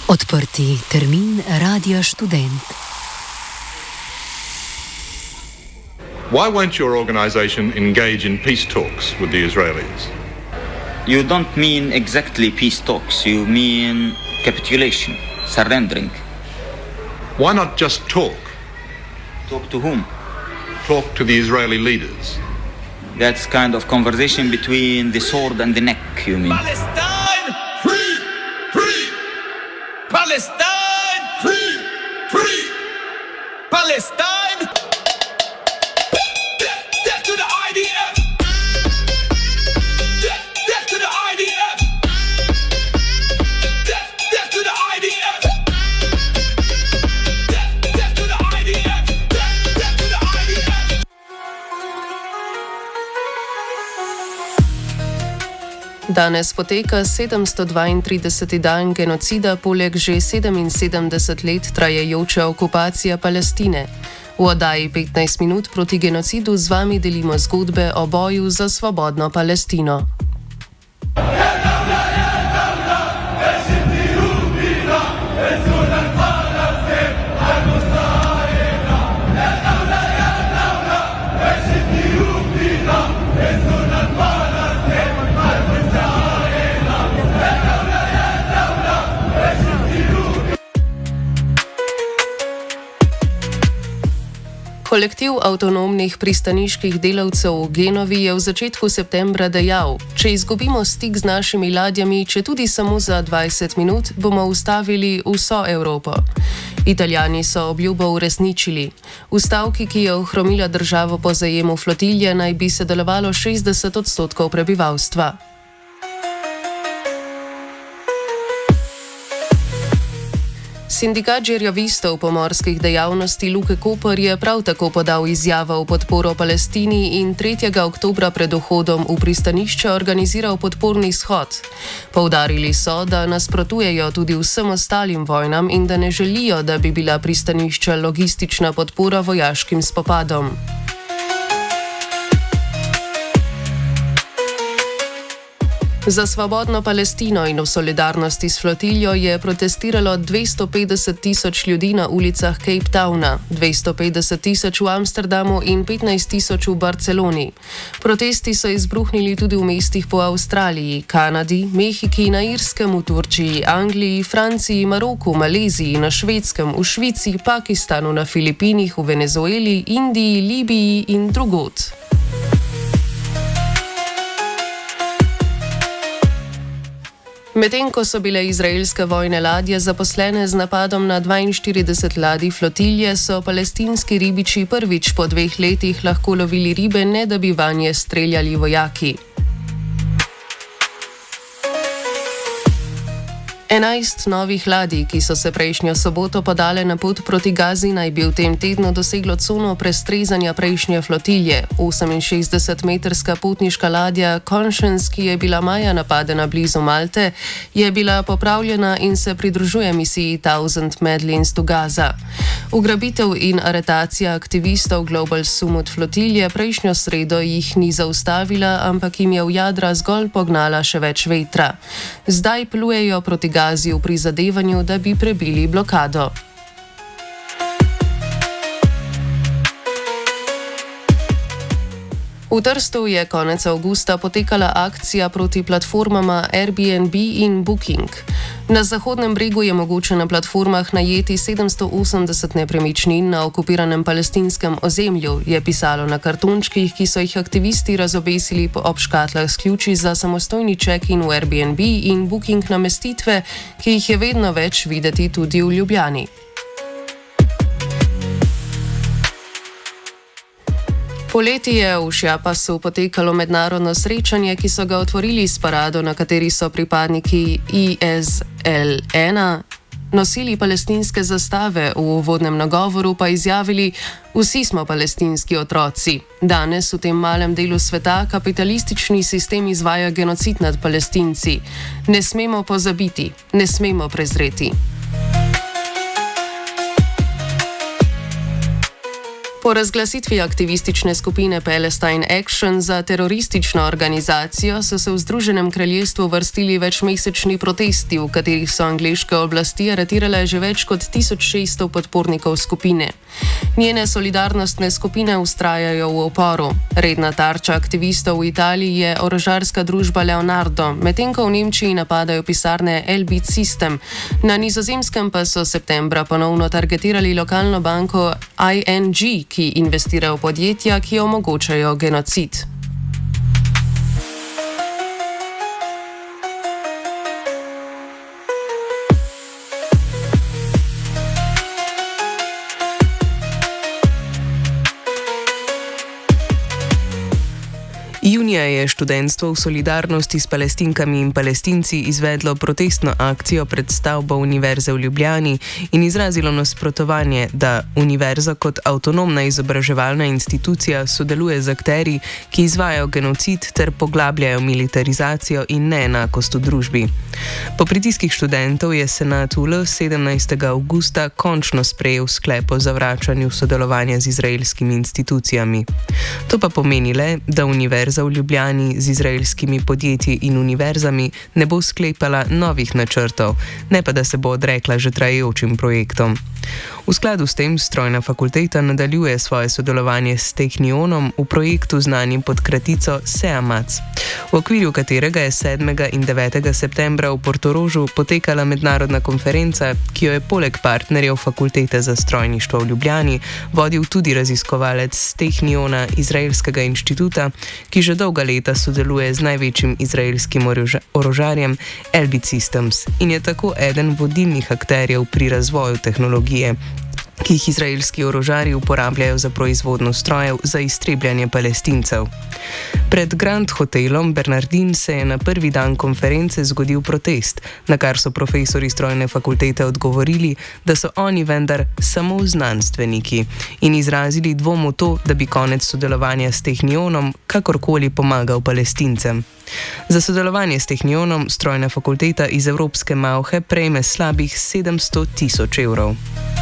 Odprti termin Radia Študent. Why won't your organization engage in peace talks with the Israelis? You don't mean exactly peace talks, you mean capitulation, surrendering. Why not just talk? Talk to whom? Talk to the Israeli leaders. That's kind of conversation between the sword and the neck, you mean? Palestine! Free! Free! Palestine! Free! Free! Palestine! Death to the IDF! Death to the IDF! Death to the IDF! Death to the IDF! Death to the IDF! Danes poteka 732. dan genocida poleg že 77 let trajajoče okupacije Palestine. V oddaji 15 minut proti genocidu z vami delimo zgodbe o boju za svobodno Palestino. Kolektiv avtonomnih pristaniških delavcev v Genovi je v začetku septembra dejal: če izgubimo stik z našimi ladjami, če tudi samo za 20 minut, bomo ustavili vso Evropo. Italijani so obljubo uresničili. V stavki, ki je ohromila državo po zajemu flotilje, naj bi sodelovalo 60% prebivalstva. Sindikat žerjavistov pomorskih dejavnosti Luke Koper je prav tako podal izjavo v podporo Palestini in 3. oktobra pred vhodom v pristanišče organiziral podporni shod. Poudarili so, da nasprotujejo tudi vsem ostalim vojnam in da ne želijo, da bi bila pristanišča logistična podpora vojaškim spopadom. Za svobodno Palestino in v solidarnosti s flotiljo je protestiralo 250.000 ljudi na ulicah Cape Towna, 250.000 v Amsterdamu in 15.000 v Barceloni. Protesti so izbruhnili tudi v mestih po Avstraliji, Kanadi, Mehiki, na Irskem, v Turčiji, Angliji, Franciji, Maroku, Maleziji, na Švedskem, v Švici, Pakistanu, na Filipinih, v Venezueli, Indiji, Libiji in drugod. Medtem ko so bile izraelske vojne ladje zaposlene z napadom na 42 ladij flotilje, so palestinski ribiči prvič po 2 letih lahko lovili ribe, ne da bi vanje streljali vojaki. 11 novih ladij, ki so se prejšnjo soboto podale na pot proti Gazi, naj bi v tem tednu doseglo cono prestrezanja prejšnje flotilje. 68-metrska potniška ladja Conscience, ki je bila maja napadena blizu Malte, je bila popravljena in se pridružuje misiji Thousand Medlins to Gaza. Ugrabitev in aretacija aktivistov Global Summit flotilje prejšnjo sredo jih ni zaustavila, ampak jim je v jadra zgolj pognala še več vetra. Zdaj plujejo proti Gazi v prizadevanju, da bi prebili blokado. V Trstu je konec avgusta potekala akcija proti platformama Airbnb in Booking. Na Zahodnem bregu je mogoče na platformah najeti 780 nepremičnin na okupiranem palestinskem ozemlju, je pisalo na kartončkih, ki so jih aktivisti razobesili ob škatlah s ključi za samostojni check-in v Airbnb in Booking namestitve, ki jih je vedno več videti tudi v Ljubljani. Poleti je v Chiapasu potekalo mednarodno srečanje, ki so ga otvorili s parado, na kateri so pripadniki ISL-1 nosili palestinske zastave, v uvodnem nagovoru pa izjavili: vsi smo palestinski otroci. Danes v tem malem delu sveta kapitalistični sistem izvaja genocid nad Palestinci. Ne smemo pozabiti, ne smemo prezreti. Po razglasitvi aktivistične skupine Palestine Action za teroristično organizacijo so se v Združenem kraljestvu vrstili večmesečni protesti, v katerih so angleške oblasti aretirale že več kot 1600 podpornikov skupine. Njene solidarnostne skupine vztrajajo v oporu. Redna tarča aktivistov v Italiji je orožarska družba Leonardo, medtem ko v Nemčiji napadajo pisarne Elbit System. Na Nizozemskem pa so septembra ponovno targetirali lokalno banko ING, ki investira v podjetja, ki omogočajo genocid. Junija je študentstvo v solidarnosti s Palestinkami in Palestinci izvedlo protestno akcijo pred stavbo Univerze v Ljubljani in izrazilo nasprotovanje, da univerza kot avtonomna izobraževalna institucija sodeluje z akterji, ki izvajajo genocid ter poglabljajo militarizacijo in neenakost v družbi. Po pritiskih študentov je senat v 17. avgusta končno sprejel sklep o zavračanju sodelovanja z izraelskimi institucijami. To pa pomeni le, da univerza v Ljubljani z izraelskimi podjetji in univerzami ne bo sklepala novih načrtov, ne pa da se bo odrekla že trajajočim projektom. V skladu s tem strojna fakulteta nadaljuje svoje sodelovanje s Technionom v projektu znanim pod kratico SEAMAC, v okviru katerega je 7. in 9. septembra v Portorožu potekala mednarodna konferenca, ki jo je poleg partnerjev Fakultete za strojništvo v Ljubljani vodil tudi raziskovalec Techniona Izraelskega inštituta, ki že dolga leta sodeluje z največjim izraelskim orožarjem Elbit Systems in je tako eden vodilnih akterjev pri razvoju tehnologije, ki jih izraelski orožarji uporabljajo za proizvodnjo strojev za iztrebljanje Palestincev. Pred Grand Hotelom Bernardin se je na prvi dan konference zgodil protest, na kar so profesori strojne fakultete odgovorili, da so oni vendar samo znanstveniki in izrazili dvom v to, da bi konec sodelovanja s Technionom kakorkoli pomagal Palestincem. Za sodelovanje s Technionom strojna fakulteta iz Evropske malhe prejme slabih 700.000 evrov.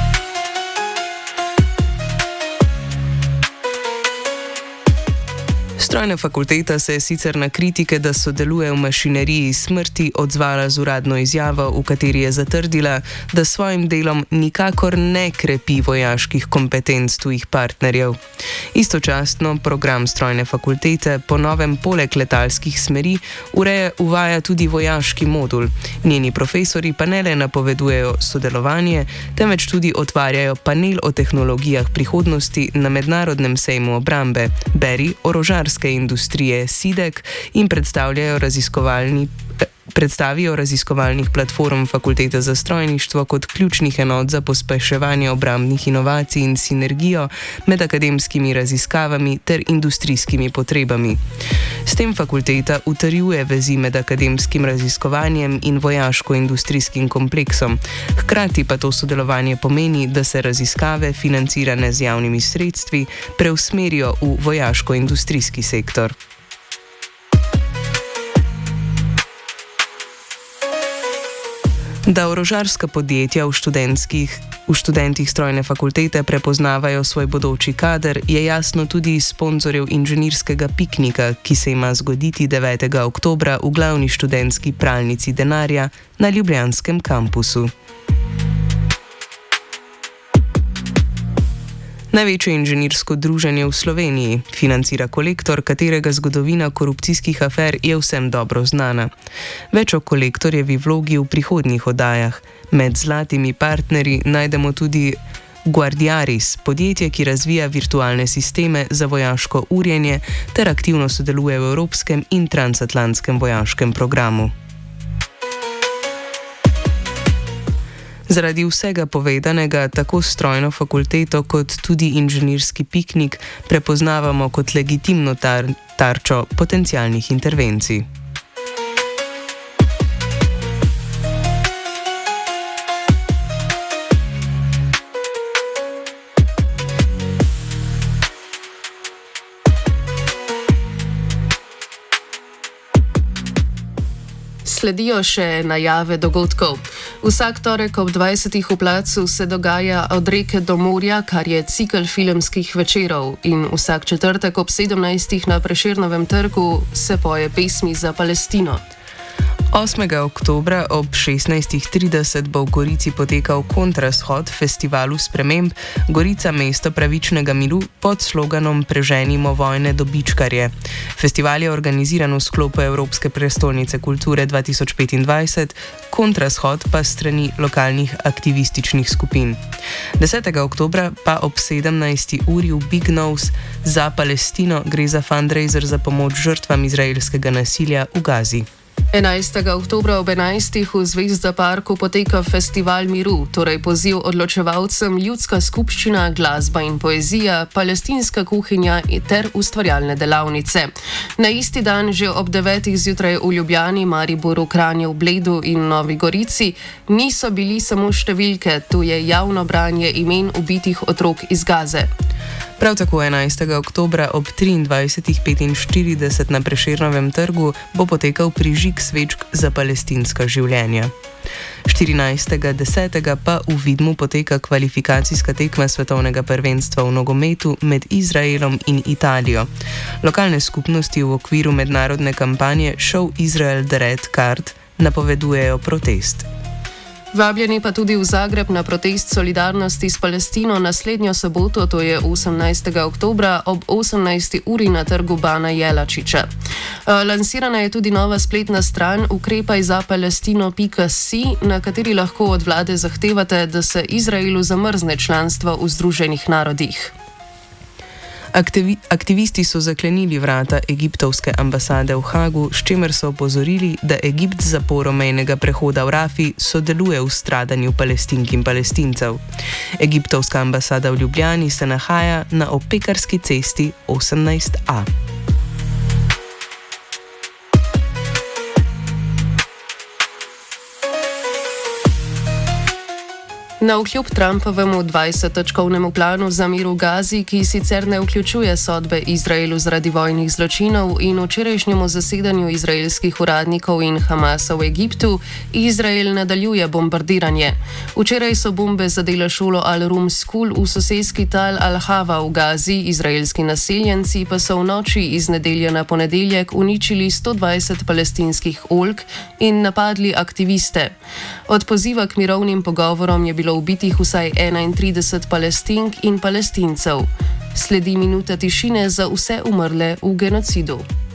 Strojna fakulteta se je sicer na kritike, da sodeluje v mašineriji smrti, odzvala z uradno izjavo, v kateri je zatrdila, da s svojim delom nikakor ne krepi vojaških kompetenc tujih partnerjev. Istočasno program strojne fakultete po novem poleg letalskih smeri uvaja tudi vojaški modul. Njeni profesori pa ne le napovedujejo sodelovanje, temveč tudi otvarjajo panel o tehnologijah prihodnosti na mednarodnem sejmu obrambe, beri orožarske industrije SIDEC in predstavijo raziskovalnih platform Fakultete za strojništvo kot ključnih enot za pospeševanje obrambnih inovacij in sinergijo med akademskimi raziskavami ter industrijskimi potrebami. S tem fakulteta utrjuje vezi med akademskim raziskovanjem in vojaško-industrijskim kompleksom. Hkrati pa to sodelovanje pomeni, da se raziskave, financirane z javnimi sredstvi, preusmerijo v vojaško-industrijski sektor. Da orožarska podjetja v študentih strojne fakultete prepoznavajo svoj bodoči kader, je jasno tudi iz sponzorjev inženirskega piknika, ki se ima zgoditi 9. oktobra v glavni študentski pralnici denarja na ljubljanskem kampusu. Največje inženirsko druženje v Sloveniji financira Kolektor, katerega zgodovina korupcijskih afer je vsem dobro znana. Več o Kolektorjevi vlogi v prihodnjih oddajah. Med zlatimi partnerji najdemo tudi Guardiaris, podjetje, ki razvija virtualne sisteme za vojaško urjenje ter aktivno sodeluje v evropskem in transatlantskem vojaškem programu. Zaradi vsega povedanega tako strojno fakulteto kot tudi inženirski piknik prepoznavamo kot legitimno tarčo potencialnih intervencij. Sledijo še najave dogodkov. Vsak torek ob 20. v placu se dogaja Od reke do morja, kar je cikel filmskih večerov, in vsak četrtek ob 17. na Prešernovem trgu se poje pesmi za Palestino. 8. oktobra ob 16.30 bo v Gorici potekal kontrashod festivalu sprememb Gorica mesto pravičnega miru pod sloganom Preženimo vojne dobičkarje. Festival je organiziran v sklopu Evropske prestolnice kulture 2025, kontrashod pa strani lokalnih aktivističnih skupin. 10. oktobra pa ob 17. uri v Big Nose za Palestino gre za fundraiser za pomoč žrtvam izraelskega nasilja v Gazi. 11. oktobra ob 11. v Zvezda parku poteka Festival miru, torej poziv odločevalcem ljudska skupščina, glasba in poezija, palestinska kuhinja ter ustvarjalne delavnice. Na isti dan že ob 9. zjutraj v Ljubljani, Mariboru, Kranju, Bledu in Novi Gorici niso bili samo številke, tu je javno branje imen ubitih otrok iz Gaze. Prav tako 11. oktobra ob 23.45 na Prešernovem trgu bo potekal prižig svečk za palestinska življenja. 14.10. pa v Vidmu poteka kvalifikacijska tekma svetovnega prvenstva v nogometu med Izraelom in Italijo. Lokalne skupnosti v okviru mednarodne kampanje Show Israel the Red Card napovedujejo protest. Vabljeni pa tudi v Zagreb na protest solidarnosti s Palestino naslednjo soboto, to je 18. oktobra ob 18. uri na trgu Bana Jelačiča. Lansirana je tudi nova spletna stran ukrepajzapalestino.si, na kateri lahko od vlade zahtevate, da se Izraelu zamrzne članstvo v Združenih narodih. Aktivisti so zaklenili vrata egiptovske ambasade v Hagu, s čimer so opozorili, da Egipt z zaporo mejnega prehoda v Rafi sodeluje v stradanju Palestink in Palestincev. Egiptovska ambasada v Ljubljani se nahaja na Opekarski cesti 18a. Navkljub Trumpovemu 20-točkovnemu planu za mir v Gazi, ki sicer ne vključuje sodbe Izraelu zaradi vojnih zločinov, in včerajšnjemu zasedanju izraelskih uradnikov in Hamasa v Egiptu, Izrael nadaljuje bombardiranje. Včeraj so bombe zadele šolo Al-Rum School v soseski Tal Al-Hava v Gazi, izraelski naseljenci pa so v noči iz nedelje na ponedeljek uničili 120 palestinskih oljk in napadli aktiviste. Od poziva k mirovnim pogovorom je bilo ubitih vsaj 31 Palestink in Palestincev. Sledi minuta tišine za vse umrle v genocidu.